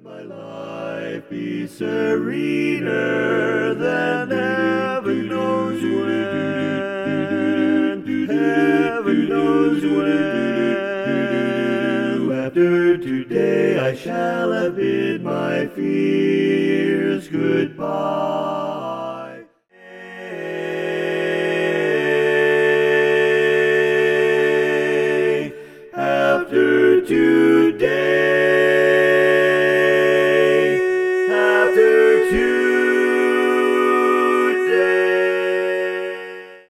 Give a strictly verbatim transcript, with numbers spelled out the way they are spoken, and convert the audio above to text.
My life be serener than heaven knows when, heaven knows when. After today I shall have bid my fears goodbye.